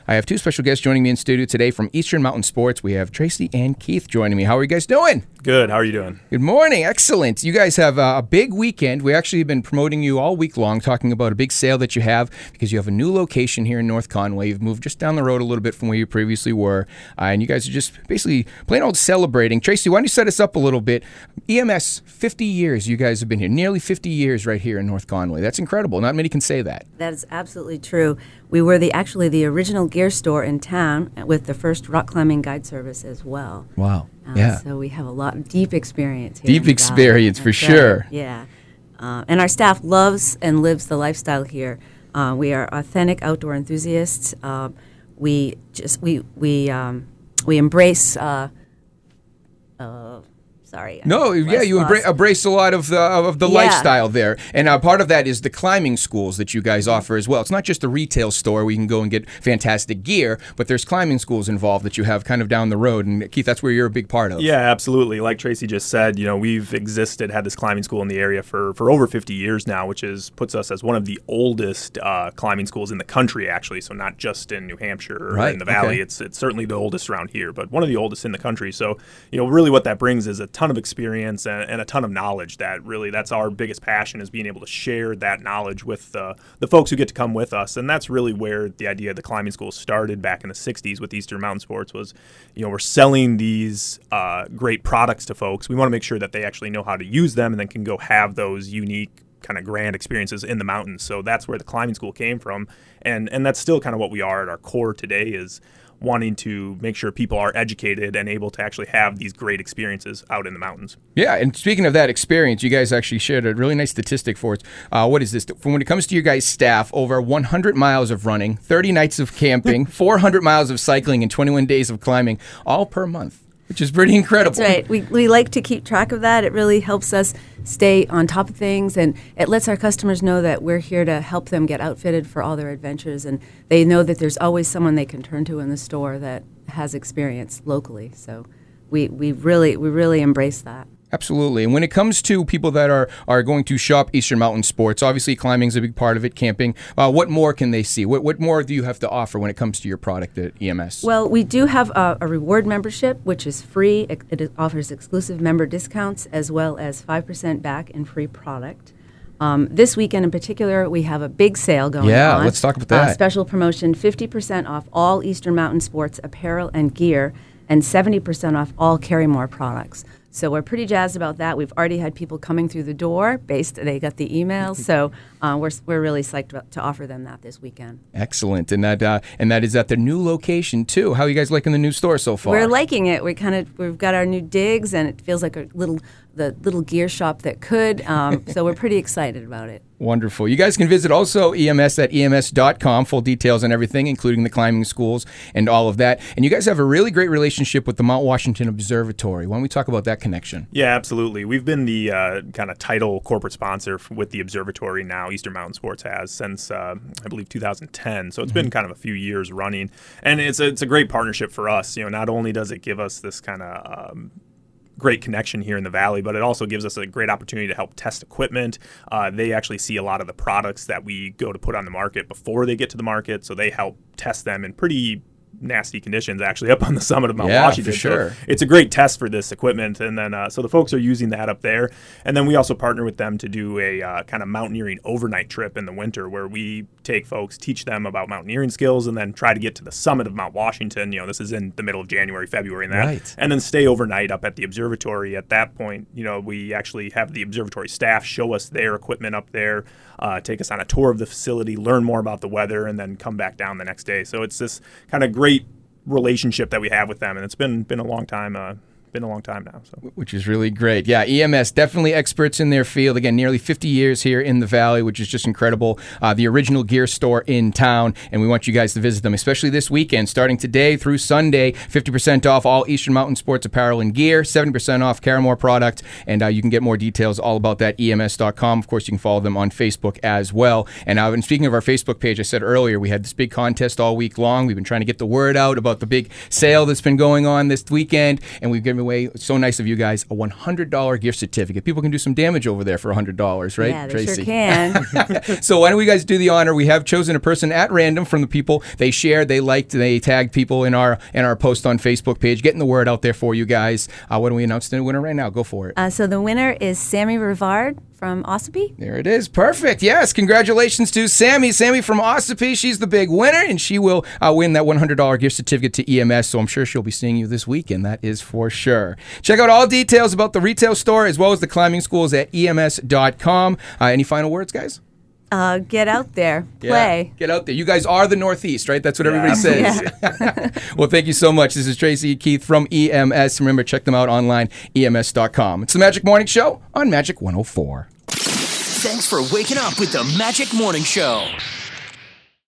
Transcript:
I have two special guests joining me in studio today from Eastern Mountain Sports. We have Tracy and Keith joining me. How are you guys doing? Good. How are you doing? Good morning. Excellent. You guys have a big weekend. We actually have been promoting you all week long, talking about a big sale that you have because you have a new location here in North Conway. You've moved just down the road a little bit from where you previously were, and you guys are just basically plain old celebrating. Tracy, why don't you set us up a little bit? EMS, 50 years you guys have been here, nearly 50 years right here in North Conway. That's incredible. Not many can say that. That is absolutely true. We were actually the original gear store in town with the first rock climbing guide service as well. Wow. Yeah. So we have a lot of deep experience here. Deep experience for sure. Yeah. And our staff loves and lives the lifestyle here. We are authentic outdoor enthusiasts. We embrace. You embrace a lot of the lifestyle there, and part of that is the climbing schools that you guys offer as well. It's not just a retail store where you can go and get fantastic gear, but there's climbing schools involved that you have kind of down the road. And Keith, that's where you're a big part of. Yeah, absolutely. Like Tracy just said, we've had this climbing school in the area for over 50 years now, which puts us as one of the oldest climbing schools in the country, actually. So not just in New Hampshire or in the Valley. Okay. It's certainly the oldest around here, but one of the oldest in the country. So really what that brings is a ton of experience and a ton of knowledge that's our biggest passion, is being able to share that knowledge with the folks who get to come with us. And that's really where the idea of the climbing school started back in the 60s with Eastern Mountain Sports was, we're selling these great products to folks. We want to make sure that they actually know how to use them and then can go have those unique kind of grand experiences in the mountains. So that's where the climbing school came from. And that's still kind of what we are at our core today, is wanting to make sure people are educated and able to actually have these great experiences out in the mountains. Yeah, and speaking of that experience, you guys actually shared a really nice statistic for us. What is this? From when it comes to your guys' staff, over 100 miles of running, 30 nights of camping, 400 miles of cycling, and 21 days of climbing, all per month, which is pretty incredible. That's right. We like to keep track of that. It really helps us stay on top of things, and it lets our customers know that we're here to help them get outfitted for all their adventures, and they know that there's always someone they can turn to in the store that has experience locally. So we really embrace that. Absolutely. And when it comes to people that are going to shop Eastern Mountain Sports, obviously climbing is a big part of it, camping. What more can they see? What more do you have to offer when it comes to your product at EMS? Well, we do have a reward membership, which is free. It offers exclusive member discounts as well as 5% back in free product. This weekend in particular, we have a big sale going on. Yeah, let's talk about that. Special promotion, 50% off all Eastern Mountain Sports apparel and gear, and 70% off all Carrymore products. So we're pretty jazzed about that. We've already had people coming through the door. They got the emails, so we're really psyched to offer them that this weekend. Excellent, and that is at the new location too. How are you guys liking the new store so far? We're liking it. We've got our new digs, and it feels like the little gear shop that could. So we're pretty excited about it. Wonderful. You guys can visit also EMS at EMS.com, full details on everything, including the climbing schools and all of that. And you guys have a really great relationship with the Mount Washington Observatory. Why don't we talk about that connection? Yeah, absolutely. We've been the kind of title corporate sponsor with the observatory now, Eastern Mountain Sports has, since, I believe, 2010. So it's been kind of a few years running. And it's a great partnership for us. Not only does it give us this kind of great connection here in the Valley, but it also gives us a great opportunity to help test equipment. They actually see a lot of the products that we go to put on the market before they get to the market, so they help test them in pretty nasty conditions actually up on the summit of Mount Washington. For sure. So it's a great test for this equipment, and then so the folks are using that up there. And then we also partner with them to do a kind of mountaineering overnight trip in the winter, where we take folks, teach them about mountaineering skills, and then try to get to the summit of Mount Washington. This is in the middle of January, February, and that, right. And then stay overnight up at the observatory. At that point, we actually have the observatory staff show us their equipment up there, take us on a tour of the facility, learn more about the weather, and then come back down the next day. So it's this kind of great relationship that we have with them, and it's been a long time now. So. Which is really great. Yeah, EMS, definitely experts in their field. Again, nearly 50 years here in the Valley, which is just incredible. The original gear store in town, and we want you guys to visit them, especially this weekend, starting today through Sunday. 50% off all Eastern Mountain Sports apparel and gear, 70% off Carrymore product, and you can get more details all about that EMS.com. Of course, you can follow them on Facebook as well. And speaking of our Facebook page, I said earlier, we had this big contest all week long. We've been trying to get the word out about the big sale that's been going on this weekend, and we've given giving away, so nice of you guys, a $100 gift certificate. People can do some damage over there for $100, right, Yeah, they Tracy? sure can. So why don't we guys do the honor? We have chosen a person at random from the people they shared, they liked, they tagged people in our post on Facebook page, getting the word out there for you guys. Why don't we announce the winner right now? Go for it. So the winner is Sammy Rivard from Ossipee. There it is. Perfect. Yes. Congratulations to Sammy. Sammy from Ossipee. She's the big winner, and she will win that $100 gift certificate to EMS. So I'm sure she'll be seeing you this weekend. That is for sure. Check out all details about the retail store as well as the climbing schools at EMS.com. Any final words, guys? Get out there. Play. Yeah, get out there. You guys are the Northeast, right? That's what everybody says. Yeah. Well, thank you so much. This is Tracy and Keith from EMS. Remember, check them out online, EMS.com. It's the Magic Morning Show on Magic 104. Thanks for waking up with the Magic Morning Show.